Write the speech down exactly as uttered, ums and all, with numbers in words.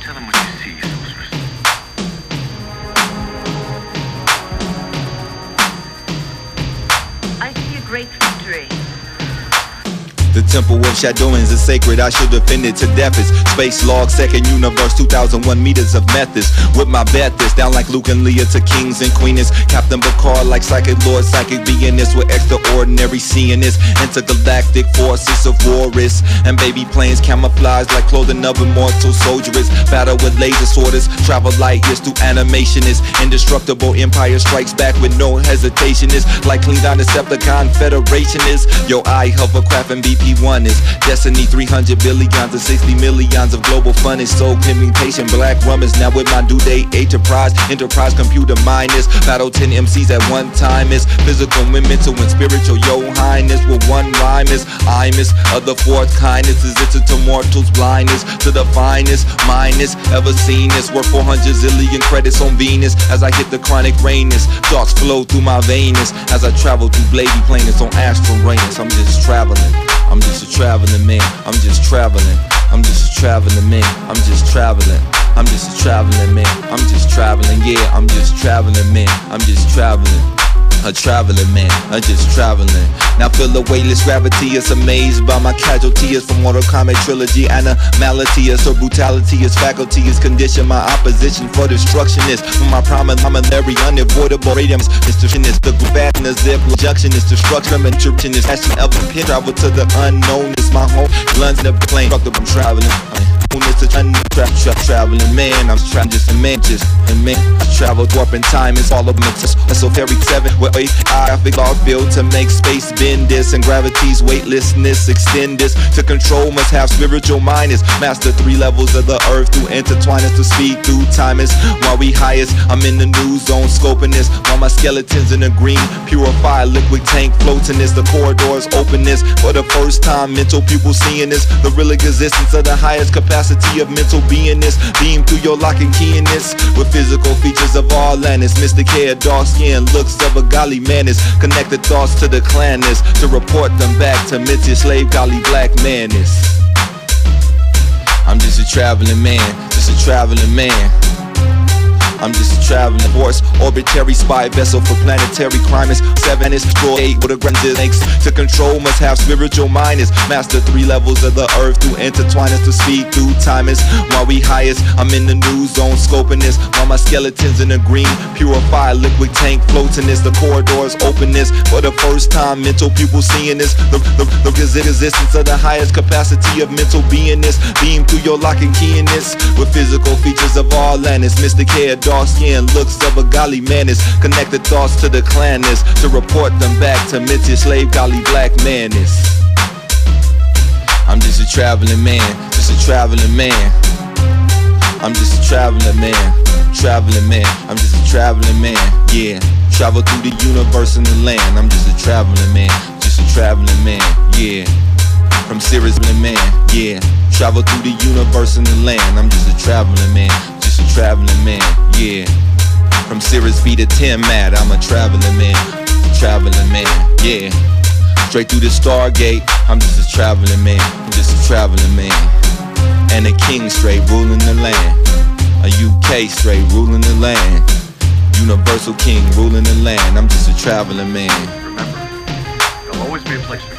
Tell them what you see, sorceress. I see a great victory. The temple of Shadowlands is sacred, I should defend it to death. It's space log, second universe, two thousand one meters of methods. With my Bethis, down like Luke and Leah to kings and queens. Captain Picard like psychic lord, psychic beingness with extraordinary seeingness. Intergalactic forces of warists and baby planes camouflaged like clothing of immortal soldiers. Battle with laser swords, travel light years through animation is indestructible. Empire strikes back with no hesitation is like Klingon Decepticon Federation is. Yo, I hovercraft and B P one is destiny. Three hundred billions and sixty millions of global fun is so patient. Black rum is now with my due date. Enterprise, enterprise computer mind is battle ten M Cs at one time is physical and mental and spiritual. Yo highness with one rhyme is I'm is other fourth kindness is it's to mortals blindness to the finest minus ever seen is worth four hundred zillion credits on Venus as I hit the chronic rainness. Thoughts flow through my veins as I travel through blady planets on astral rains. I'm just traveling. I'm just a traveling man, I'm just traveling. I'm just a traveling man, I'm just traveling. I'm just a traveling man, I'm just traveling. Yeah, I'm just traveling man, I'm just traveling. A traveling man, I'm just traveling. Now feel the weightless gravity is amazed by my casualty is from Mortal Kombat trilogy. Animality is so brutality is faculty is condition. My opposition for destruction is from my primary unavoidable radiums. Destruction is the bad in the zip junction is destruction. Interruption is action of a pin. Travel to the unknown is my home. London the plane, I'm traveling. It's a tra tra tra traveling man. I'm tra just a man, just a man. I travel warp in time. It's all of my esoteric seven. Where I think law built to make space bend this and gravity's weightlessness extend this. To control must have spiritual mind is master three levels of the earth through intertwine us to speed through time is while we highest. I'm in the new zone scoping this while my skeletons in the green purified liquid tank floating this. The corridors open this for the first time. Mental pupils seeing this. The real existence of the highest capacity of mental beingness, beam through your lock and key in this with physical features of all landness. Mystic hair, dark skin, looks of a golly madness. Connected thoughts to the clanness to report them back to mid slave golly black madness. I'm just a traveling man, just a traveling man. I'm just a traveling horse, orbitary spy vessel for planetary crimes. Seven is four, eight with a grand links. To control must have spiritual mind is master three levels of the earth through intertwine us to speed through time is while we highest. I'm in the new zone scoping this while my skeletons in the green purified liquid tank floating this. The corridors open this for the first time. Mental pupils seeing this. The, the, the existence of the highest capacity of mental beingness. Beam through your lock and key in this with physical features of all landness. Mystic hair, dark skin, looks of a golly madness. Connected thoughts to the clanness to report them back to mid slave golly black madness. I'm just a traveling man, just a traveling man. I'm just a traveling man, traveling man. I'm just a traveling man, yeah. Travel through the universe and the land. I'm just a traveling man, just a traveling man, yeah. From Sirius man, yeah. Travel through the universe and the land. I'm just a traveling man, just a traveling man, yeah. From Sirius B to ten mad, I'm a traveling man, traveling man, yeah. Straight through the Stargate, I'm just a traveling man, I'm just a traveling man. And a king straight ruling the land, a U K straight ruling the land, universal king ruling the land. I'm just a traveling man. Remember, there'll always be a place for you.